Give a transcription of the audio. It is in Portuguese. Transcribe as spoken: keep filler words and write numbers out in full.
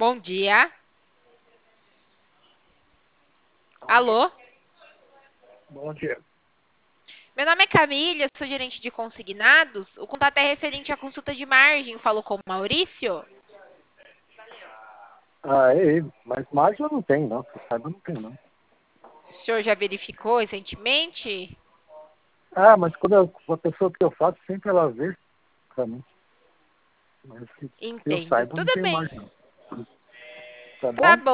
Bom dia. Alô? Bom dia. Meu nome é Camila, sou gerente de consignados. O contato é referente à consulta de margem. Falou com o Maurício? Ah, é ele. Mas margem eu não tenho, não. Que eu saiba, eu não tenho, não. O senhor já verificou recentemente? Ah, mas quando eu, a pessoa que eu faço, sempre ela vê pra mim. Mas que, que eu Entendo. saiba, eu não Tudo tenho bem. margem, não. Tá Tá bom? bom.